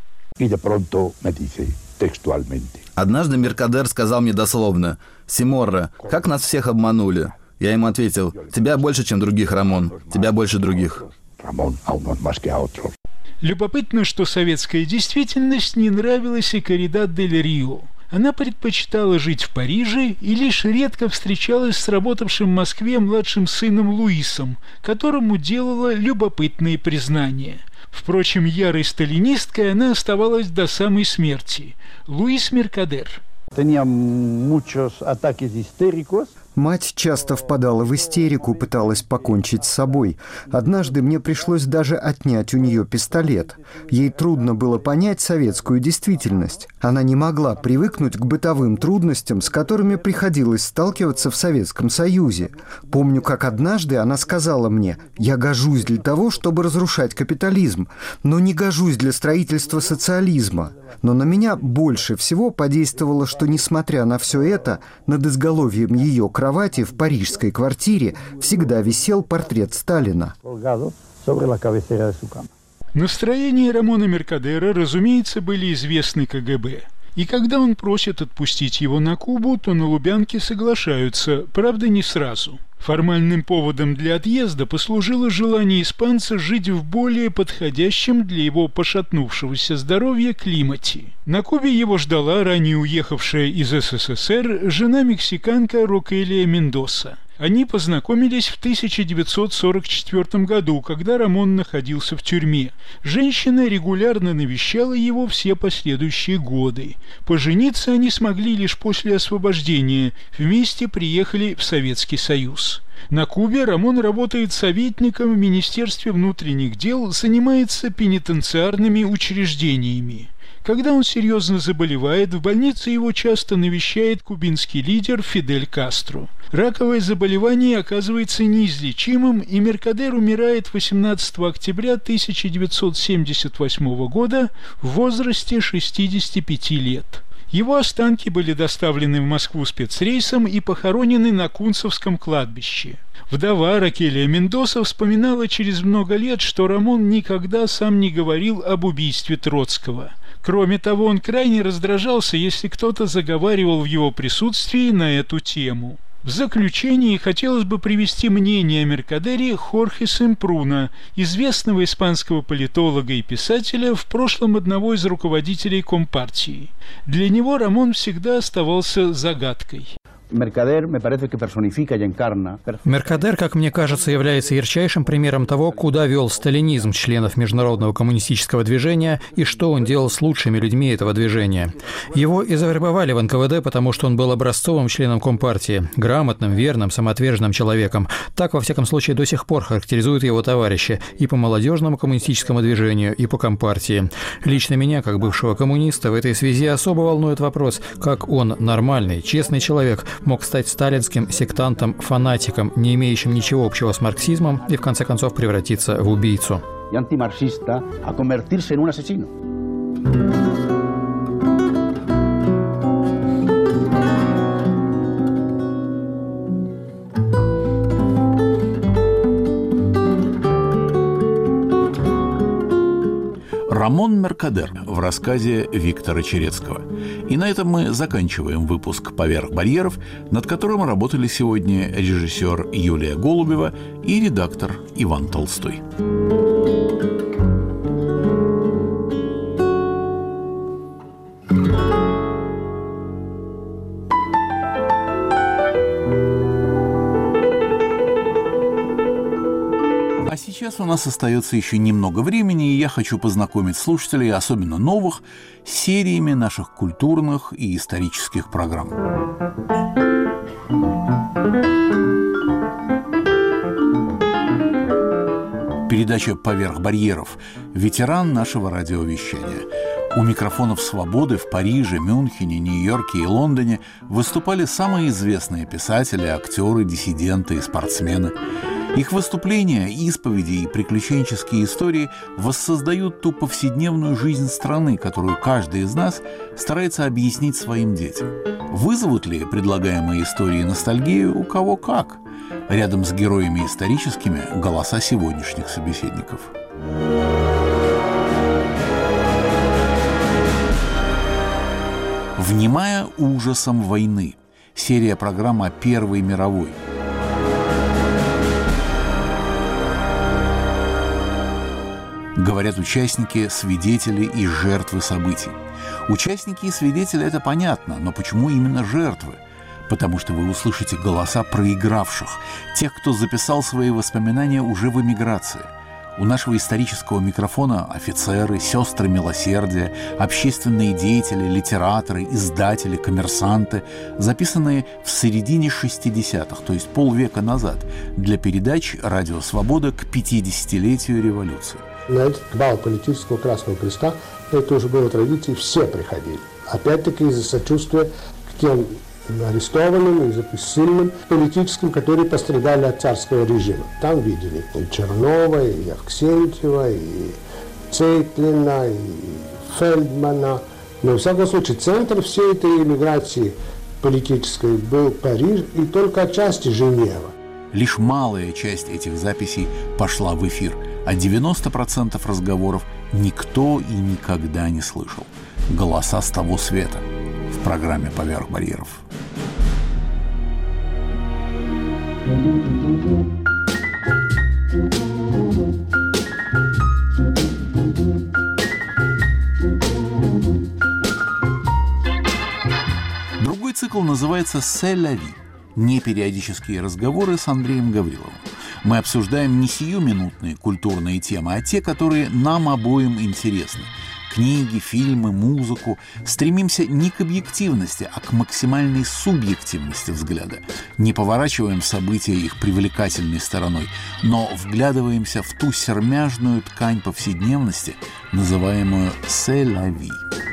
Однажды Меркадер сказал мне дословно: «Симорра, как нас всех обманули?» Я ему ответил: «Тебя больше, чем других, Рамон. Тебя больше других». Любопытно, что советская действительность не нравилась и Каридад дель Рио. Она предпочитала жить в Париже и лишь редко встречалась с работавшим в Москве младшим сыном Луисом, которому делала любопытные признания. Впрочем, ярой сталинисткой она оставалась до самой смерти. Луис Меркадер. Мать часто впадала в истерику, пыталась покончить с собой. Однажды мне пришлось даже отнять у нее пистолет. Ей трудно было понять советскую действительность. Она не могла привыкнуть к бытовым трудностям, с которыми приходилось сталкиваться в Советском Союзе. Помню, как однажды она сказала мне: «Я гожусь для того, чтобы разрушать капитализм, но не гожусь для строительства социализма». Но на меня больше всего подействовало, что, несмотря на все это, над изголовьем ее кровати в парижской квартире всегда висел портрет Сталина. Настроения Рамона Меркадера, разумеется, были известны ка гэ бэ. И когда он просит отпустить его на Кубу, то на Лубянке соглашаются, правда, не сразу. Формальным поводом для отъезда послужило желание испанца жить в более подходящем для его пошатнувшегося здоровья климате. На Кубе его ждала ранее уехавшая из эс эс эс эр жена-мексиканка Рокелия Мендоса. Они познакомились в тысяча девятьсот сорок четвёртом году, когда Рамон находился в тюрьме. Женщина регулярно навещала его все последующие годы. Пожениться они смогли лишь после освобождения, вместе приехали в Советский Союз. На Кубе Рамон работает советником в Министерстве внутренних дел, занимается пенитенциарными учреждениями. Когда он серьезно заболевает, в больнице его часто навещает кубинский лидер Фидель Кастро. Раковое заболевание оказывается неизлечимым, и Меркадер умирает восемнадцатого октября тысяча девятьсот семьдесят восьмого года в возрасте шестидесяти пяти лет. Его останки были доставлены в Москву спецрейсом и похоронены на Кунцевском кладбище. Вдова Рокелия Мендоса вспоминала через много лет, что Рамон никогда сам не говорил об убийстве Троцкого. Кроме того, он крайне раздражался, если кто-то заговаривал в его присутствии на эту тему. В заключение хотелось бы привести мнение о Меркадере Хорхе Семпруна, известного испанского политолога и писателя, в прошлом одного из руководителей Компартии. Для него Рамон всегда оставался загадкой. Меркадер, как мне кажется, является ярчайшим примером того, куда вел сталинизм членов Международного коммунистического движения и что он делал с лучшими людьми этого движения. Его и завербовали в эн ка вэ дэ, потому что он был образцовым членом Компартии, грамотным, верным, самоотверженным человеком. Так, во всяком случае, до сих пор характеризуют его товарищи и по молодежному коммунистическому движению, и по Компартии. Лично меня, как бывшего коммуниста, в этой связи особо волнует вопрос, как он, нормальный, честный человек, мог стать сталинским сектантом, фанатиком, не имеющим ничего общего с марксизмом, и в конце концов превратиться в убийцу. Рамон Меркадер в рассказе Виктора Черецкого. И на этом мы заканчиваем выпуск «Поверх барьеров», над которым работали сегодня режиссер Юлия Голубева и редактор Иван Толстой. Сейчас у нас остается еще немного времени, и я хочу познакомить слушателей, особенно новых, с сериями наших культурных и исторических программ. Передача «Поверх барьеров» – ветеран нашего радиовещания. У микрофонов «Свободы» в Париже, Мюнхене, Нью-Йорке и Лондоне выступали самые известные писатели, актеры, диссиденты и спортсмены. Их выступления, исповеди и приключенческие истории воссоздают ту повседневную жизнь страны, которую каждый из нас старается объяснить своим детям. Вызовут ли предлагаемые истории ностальгию у кого как? Рядом с героями историческими – голоса сегодняшних собеседников. «Внимая ужасом войны» – серия программ о Первой мировой. Говорят участники, свидетели и жертвы событий. Участники и свидетели – это понятно, но почему именно жертвы? Потому что вы услышите голоса проигравших, тех, кто записал свои воспоминания уже в эмиграции. У нашего исторического микрофона офицеры, сестры милосердия, общественные деятели, литераторы, издатели, коммерсанты, записанные в середине шестидесятых, то есть полвека назад, для передач «Радио Свобода» к пятидесятилетию революции. На этот бал политического Красного Креста, это уже было традицией, все приходили. Опять-таки из-за сочувствия к тем арестованным, из-за сильным политическим, которые пострадали от царского режима. Там видели и Чернова, и Авксентьева, и Цейтлина, и Фельдмана. Но, в всяком случае, центр всей этой эмиграции политической был Париж и только отчасти Женева. Лишь малая часть этих записей пошла в эфир, а девяносто процентов разговоров никто и никогда не слышал. Голоса с того света в программе «Поверх барьеров». Другой цикл называется «C'est la vie» – непериодические разговоры с Андреем Гавриловым. Мы обсуждаем не сиюминутные культурные темы, а те, которые нам обоим интересны. Книги, фильмы, музыку. Стремимся не к объективности, а к максимальной субъективности взгляда. Не поворачиваем события их привлекательной стороной, но вглядываемся в ту сермяжную ткань повседневности, называемую «c'est la vie».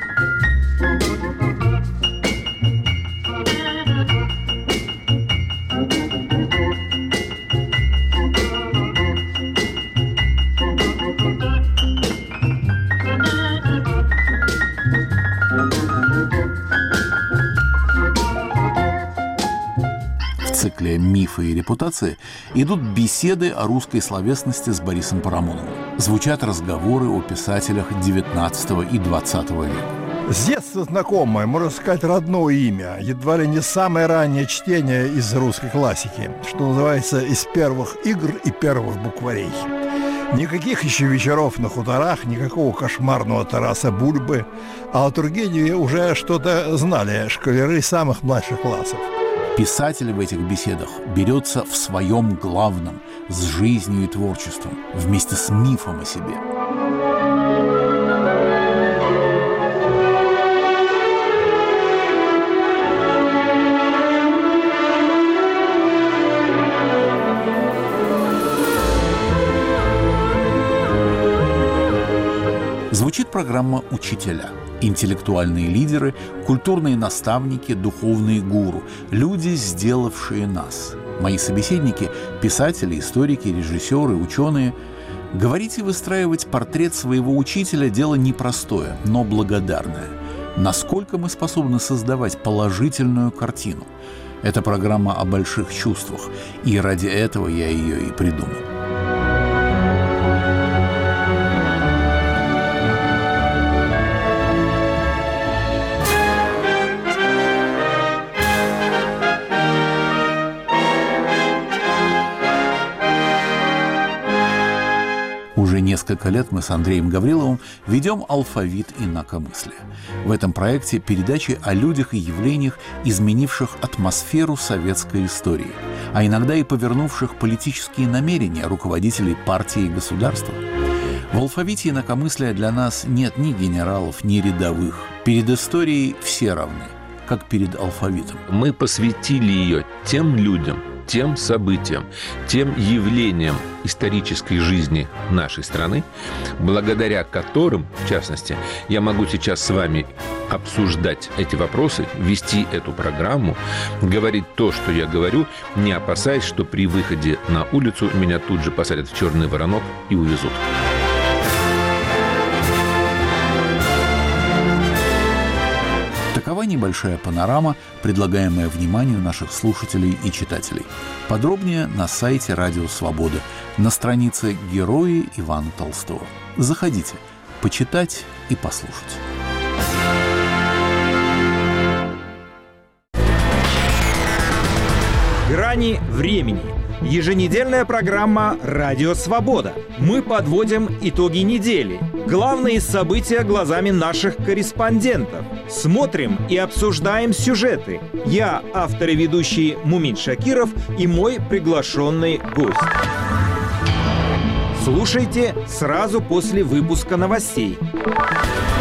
В цикле «Мифы и репутации» идут беседы о русской словесности с Борисом Парамоновым. Звучат разговоры о писателях девятнадцатого и двадцатого века. С детства знакомое, можно сказать, родное имя, едва ли не самое раннее чтение из русской классики, что называется, из первых игр и первых букварей. Никаких еще вечеров на хуторах, никакого кошмарного Тараса Бульбы, а о Тургеневе уже что-то знали школяры самых младших классов. Писатель в этих беседах берется в своем главном, с жизнью и творчеством, вместе с мифом о себе. Звучит программа «Учителя». Интеллектуальные лидеры, культурные наставники, духовные гуру, люди, сделавшие нас. Мои собеседники – писатели, историки, режиссеры, ученые. Говорить и выстраивать портрет своего учителя – дело непростое, но благодарное. Насколько мы способны создавать положительную картину? Это программа о больших чувствах, и ради этого я ее и придумал. Уже несколько лет мы с Андреем Гавриловым ведем алфавит инакомыслия. В этом проекте передачи о людях и явлениях, изменивших атмосферу советской истории, а иногда и повернувших политические намерения руководителей партии и государства. В алфавите инакомыслия для нас нет ни генералов, ни рядовых. Перед историей все равны, как перед алфавитом. Мы посвятили ее тем людям, тем событиям, тем явлениям исторической жизни нашей страны, благодаря которым, в частности, я могу сейчас с вами обсуждать эти вопросы, вести эту программу, говорить то, что я говорю, не опасаясь, что при выходе на улицу меня тут же посадят в черный воронок и увезут. Такова небольшая панорама, предлагаемая вниманию наших слушателей и читателей. Подробнее на сайте Радио Свобода, на странице «Герои Ивана Толстого». Заходите, почитать и послушать. Грани времени. Еженедельная программа «Радио Свобода». Мы подводим итоги недели. Главные события глазами наших корреспондентов. Смотрим и обсуждаем сюжеты. Я, автор и ведущий Мумин Шакиров, и мой приглашенный гость. Слушайте сразу после выпуска новостей.